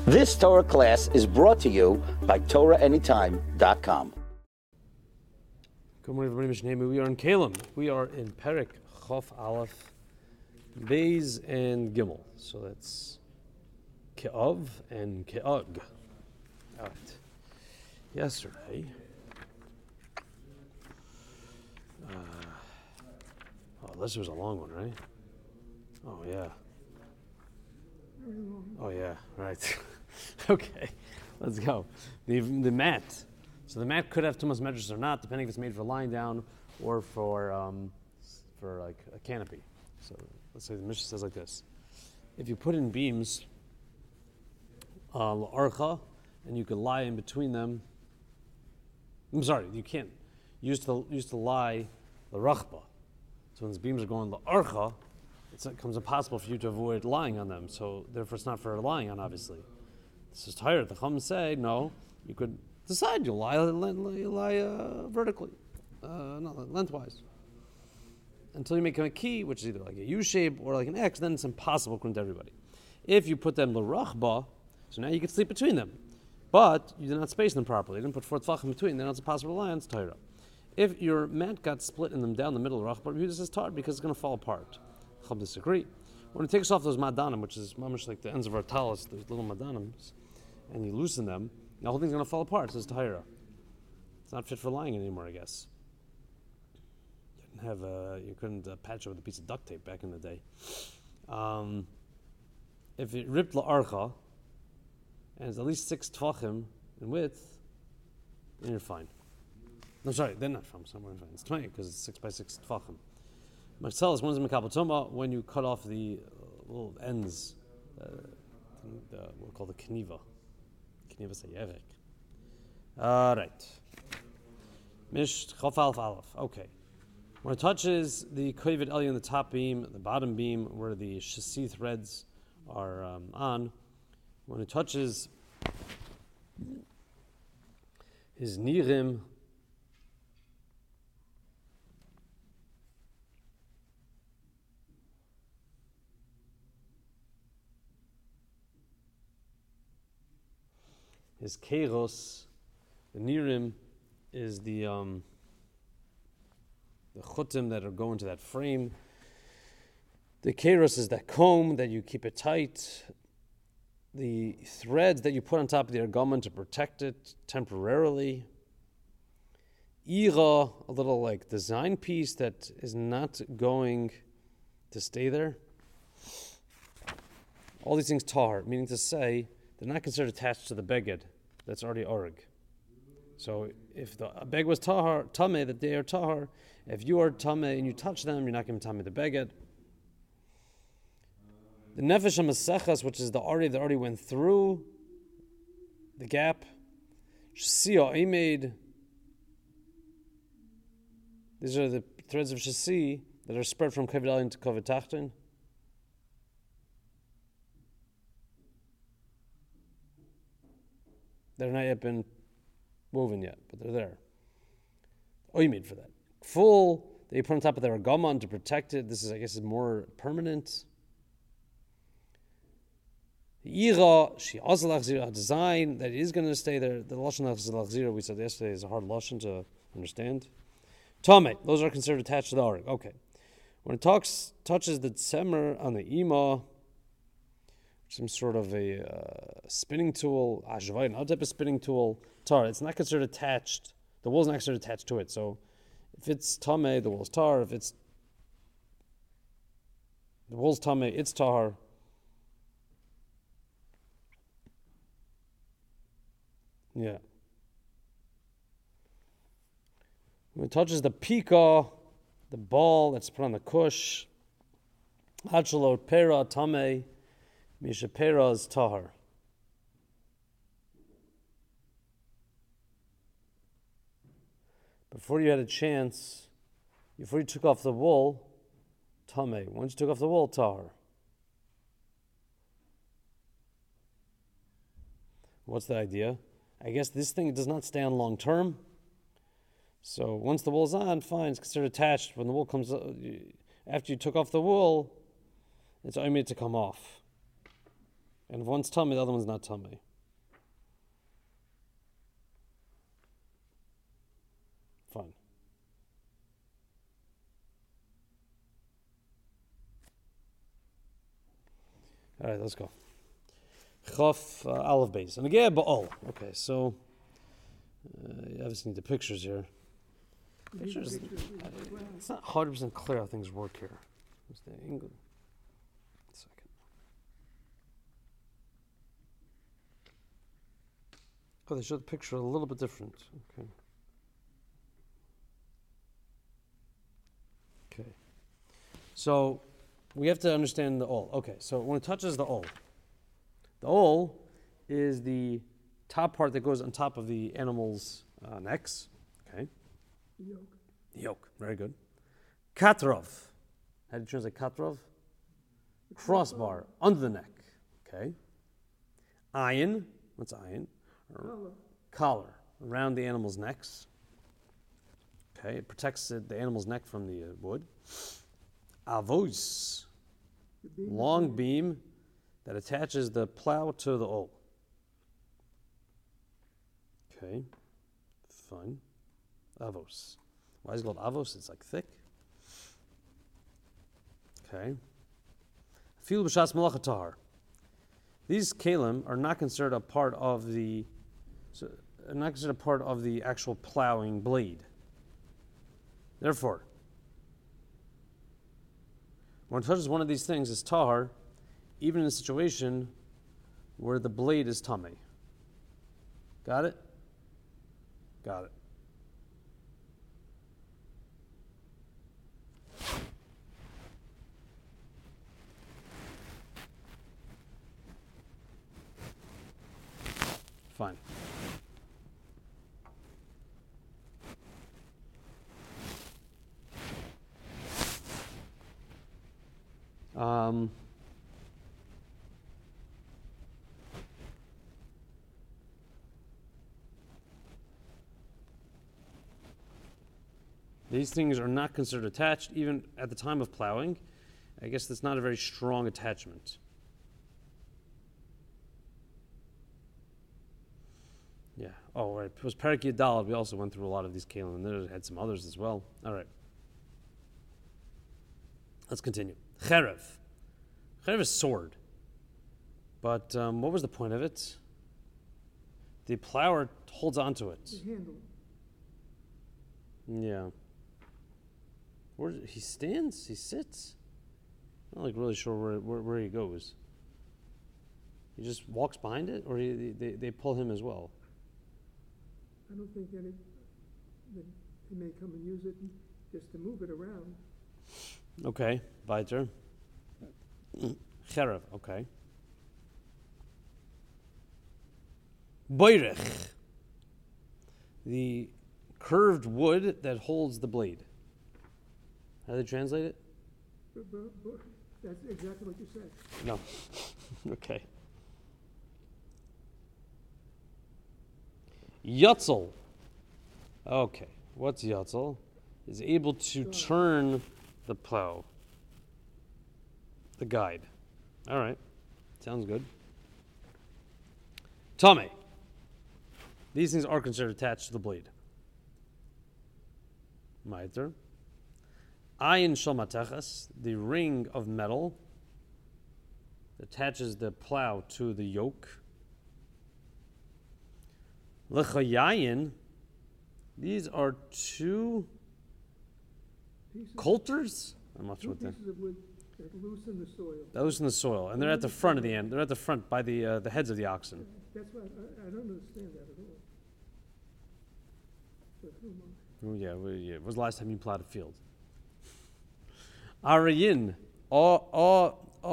This Torah class is brought to you by TorahAnytime.com. Good morning, everybody. Mishneh, we are in Kalim. We are in Perek Chof Aleph, Beis and Gimel. So that's Ke'av and Ke'ag. All right. Yesterday, this was a long one, right? Oh yeah. Oh yeah. Right. Okay. Let's go. The mat. So the mat could have tumas medrash or not, depending if it's made for lying down or for like a canopy. So let's say the Mishnah says like this: if you put in beams, l'archa, and you could lie in between them. I'm sorry, you can't. Used to lie l'rachba. So when these beams are going l'archa, it becomes impossible for you to avoid lying on them. So therefore, it's not for lying on. Obviously, this is tired. The Chum say no. You could decide you lie vertically, not lengthwise, until you make a key, which is either like a U shape or like an X. Then it's impossible according to everybody. If you put them l'rachba, so now you can sleep between them, but you did not space them properly. You didn't put 4 tefachim in between. Then it's impossible to lie on. It's Torah. If your mat got split in them down the middle of rachba, this is tired because it's going to fall apart. Chum disagree. When it takes off those madanim, which is mamish like the ends of our talis, those little madanims, and you loosen them, the whole thing's going to fall apart. So it's Tahira. It's not fit for lying anymore, I guess. You couldn't patch it with a piece of duct tape back in the day. If it ripped la'archa, and it's at least 6 tefachim in width, then you're fine. No, sorry, they're not from somewhere in fine. It's 20 because it's 6 by 6 tefachim. Marcellus, one is Mekabel Tumah when you cut off the little ends, we'll call the kniva. Kniva sayevek. All right. Mish Chof Aleph Aleph. Okay. When it touches the kovet elyon, the top beam, the bottom beam, where the shasi threads are on, when it touches his nirim, his keiros, the nirim, is the chutim that are going to that frame. The keiros is that comb that you keep it tight. The threads that you put on top of the argaman to protect it temporarily. Ira, a little like design piece that is not going to stay there. All these things tahar, meaning to say they're not considered attached to the beged that's already oreg. So if the beg was tahar, tameh, that they are tahar. If you are tameh and you touch them, you're not going to tameh the beged. The nefesh ha'masechas, which is the ari that already went through the gap, shasi ha'imid. These are the threads of shasi that are spread from kovet elyon to kovet tachton. They're not yet been woven yet, but they're there. Oimid for that. Full, they put on top of their agaman to protect it. This is, I guess, is more permanent. Ira, she also a design that is going to stay there. The lashon lachzira we said yesterday is a hard lashon to understand. Tomei, those are considered attached to the arik. Okay. When it touches the tzemer on the ima, some sort of a spinning tool, another type of spinning tool, tar, it's not considered attached. The wool's not considered attached to it. So if it's tameh, the wool's tar. If it's the wool's tameh, it's tar. Yeah. When it touches the pika, the ball that's put on the kush, hachalot pera tameh, misha pera is tahar. Before you had a chance, before you took off the wool, tameh. Once you took off the wool, tahar. What's the idea? I guess this thing does not stay on long term. So once the wool's on, fine, it's considered attached. When the wool comes, after you took off the wool, it's only to come off. And if one's tummy, the other one's not tummy. Fine. All right, let's go. Chof Aleph Beis. And again, Ba'ol. Okay, so you obviously need the pictures here. Pictures. It's not 100% clear how things work here. What's the English? Second. Oh, they show the picture a little bit different. Okay. Okay. So we have to understand the ol. Okay, so when it touches the ol is the top part that goes on top of the animal's necks. Okay. The yoke. Very good. Katrov. How do you translate katrov? Crossbar under the neck. Okay. Ayin. What's ayin? Collar around the animal's necks. Okay, it protects the animal's neck from the wood. Avos, long beam that attaches the plow to the ol. Okay, fine. Avos. Why is it called avos? It's like thick. Okay. Fil b'shas malacha tahar. These kalim are not considered a part of the actual plowing blade. Therefore, when it touches one of these things, it's tahar, even in a situation where the blade is tamei. Got it? Got it. Fine. These things are not considered attached even at the time of plowing. I guess that's not a very strong attachment. Yeah. Oh, right. It was Perek Yadal. We also went through a lot of these kalim, and there had some others as well. All right. Let's continue. Cherev. Cherev is sword. But what was the point of it? The plower holds onto it. The handle. Yeah. Where he stands? He sits? I'm not like really sure where he goes. He just walks behind it, or they pull him as well? I don't think that he may come and use it just to move it around. Okay, weiter. Cherev, okay. Boirech. The curved wood that holds the blade. How do they translate it? But that's exactly what you said. No. Okay. Yutzel. Okay. What's Yutzel? Is able to turn the plow. The guide. All right. Sounds good. Tomei. These things are considered attached to the blade. Maiter. Ayin shalmatechas, the ring of metal that attaches the plow to the yoke. Lechayayin, these are two coulters? I'm not sure what that is. Pieces of wood that loosen the soil. That loosen the soil, and they're at the front of the end. They're at the front by the heads of the oxen. That's why I don't understand that at all. But who am I? Oh, yeah, when was the last time you plowed a field? Arayin, uva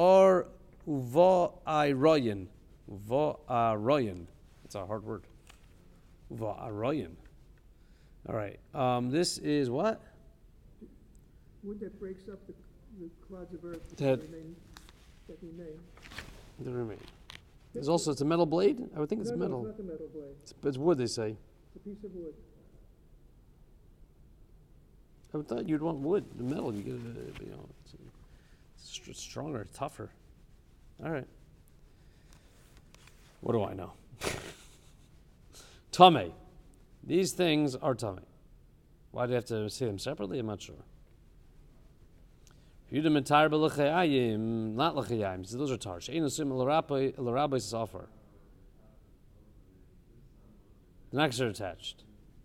ayroyin. Uva ayroyin. That's a hard word. Uva ayroyin. All right. This is what? Wood that breaks up the clods of earth That remain. They remain. There's also, it's a metal blade? I would think it's No, metal. it's not the metal blade. It's wood, they say. It's a piece of wood. I would thought you'd want wood. The metal, you get it's stronger, tougher. All right. What do I know? Tameh. These things are tameh. Why do you have to say them separately? I'm not sure. Yudim mitar b'lechayim, not lechayim. So those are tar. She'ein usim l'rabbi is offer. They're not considered attached.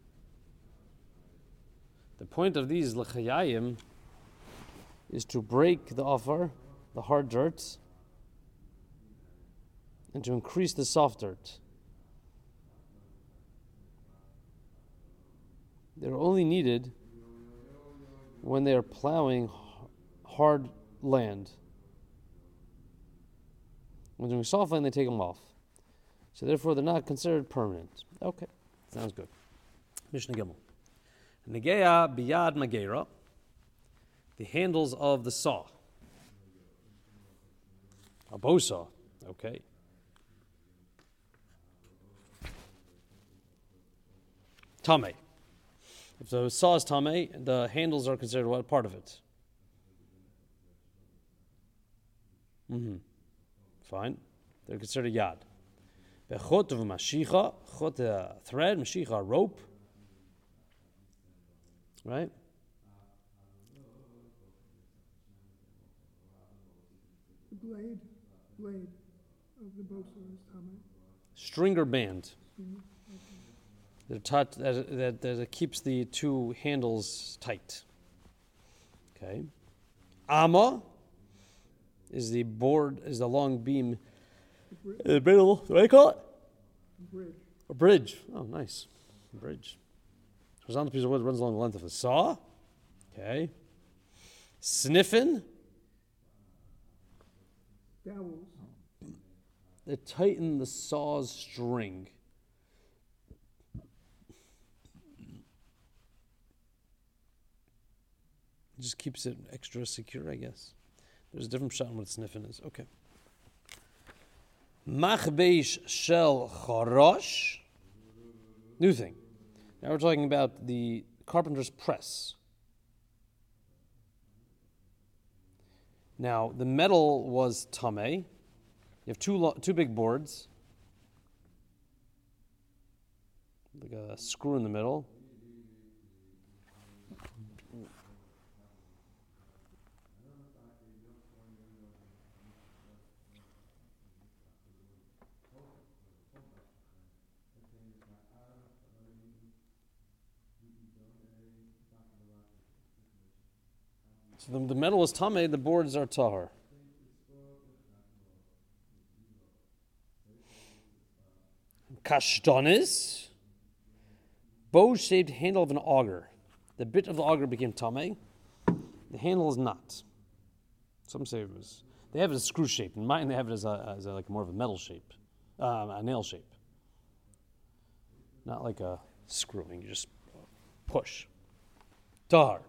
The point of these lechayim is to break the offer, the hard dirt, and to increase the soft dirt. They're only needed when they are plowing hard land. When doing soft land, they take them off. So therefore, they're not considered permanent. Okay, sounds good. Mishnah Gimel. Negeya biyad magera, the handles of the saw. A bow saw, okay. Tameh. If the saw is tameh, the handles are considered what part of it? Fine. They're considered yad. Bechot of mashicha, chot a thread, mashicha a rope. Right? The blade of the bow saw is tamei. Stringer band. That keeps the two handles tight. Okay. Amma is the board, is the long beam in the middle. What do you call it? Bridge. A bridge. Oh, nice. A bridge. Horizontal piece of wood runs along the length of a saw. Okay. Sniffin. Dowels. They tighten the saw's string. It just keeps it extra secure, I guess. There's a different shot on what sniffing is. Okay. Machbeish shel chorosh. New thing. Now we're talking about the carpenter's press. Now, the metal was tameh. You have two big boards. Like a screw in the middle. So the metal is tameh, the boards are tahar. Kashtanis, bow-shaped handle of an auger. The bit of the auger became tameh. The handle is not. Some say it was. They have it as screw shape. In mine, they have it as like more of a metal shape, a nail shape. Not like a screwing. You just push. Tahar.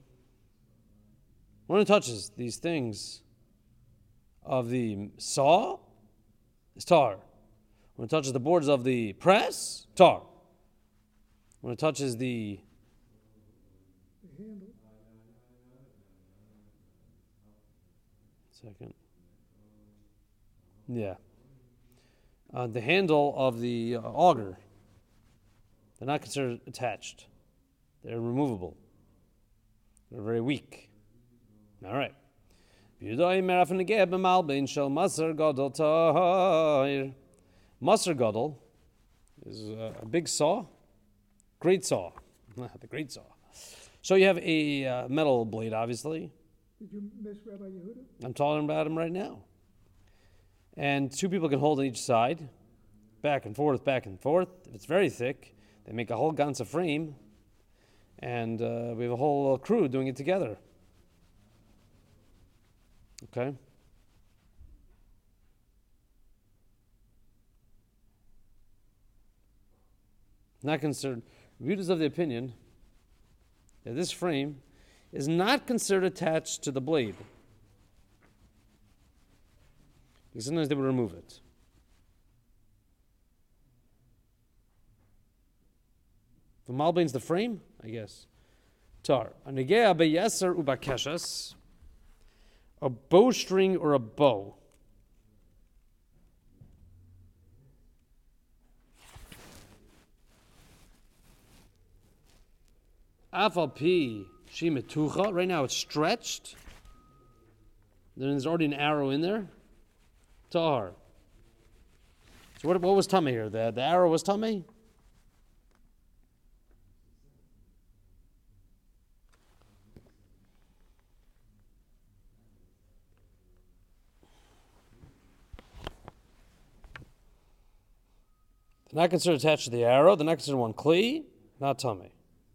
When it touches these things of the saw, it's tar. When it touches the boards of the press, tar. When it touches the handle. Second. Yeah. The handle of the auger, they're not considered attached. They're removable. They're very weak. All right. Maser gadol is a big saw, great saw, the great saw. So you have a metal blade, obviously. Did you miss Rabbi Yehuda? I'm talking about him right now. And two people can hold on each side, back and forth, back and forth. If it's very thick, they make a whole ganza frame, and we have a whole crew doing it together. Okay? Not considered. Readers of the opinion that this frame is not considered attached to the blade. Because sometimes they would remove it. The malbain's the frame, I guess. Tar. Anegea beyeser ubakeshas. A bowstring or a bow. Afal P Shimetucha. Right now it's stretched. Then there's already an arrow in there. Tahar. So what was tummy here? The arrow was tummy? They're not considered attached to the arrow. They're not considered one kli, not tummy.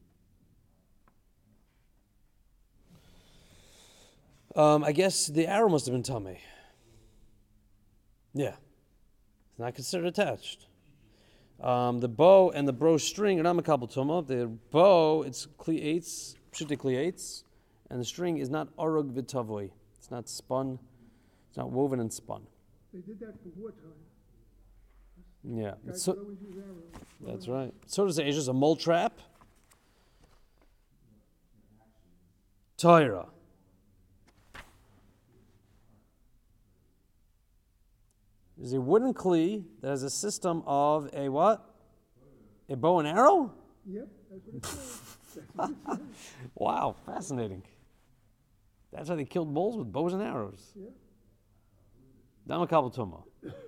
I guess the arrow must have been tummy. Yeah. It's not considered attached. The bow and the bowstring are not makabel tuma. The bow, it's kli eitz, pshute kli eitz, and the string is not arug v'tavoy. It's not spun. It's not woven and spun. They did that for wartime. Yeah. Guys So, would always use arrows. that's right. So to say, it's just a mole trap. Toira. There's a wooden kli that has a system of a what? A bow and arrow? Yep, that's what it says. That's what it says. Wow, fascinating. That's how they killed bulls, with bows and arrows. Yeah. Damakabel tuma.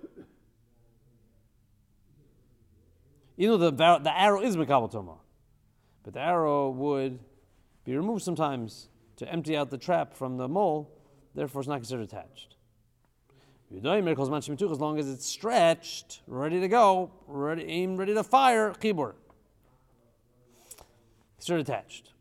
You know the arrow is makabel tuma, but the arrow would be removed sometimes to empty out the trap from the mole. Therefore, it's not considered attached. As long as it's stretched, ready to go, ready to fire, chibur. Considered attached.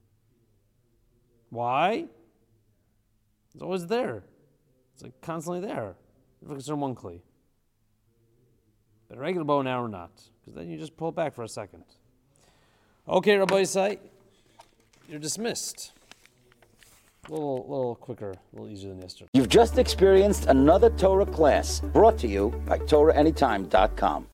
Why? It's always there. It's like constantly there. Never considered one kli. But a regular bow and arrow not, because then you just pull it back for a second. Okay, Rabbi Yisai, you're dismissed. A little quicker, a little easier than yesterday. You've just experienced another Torah class brought to you by TorahAnytime.com.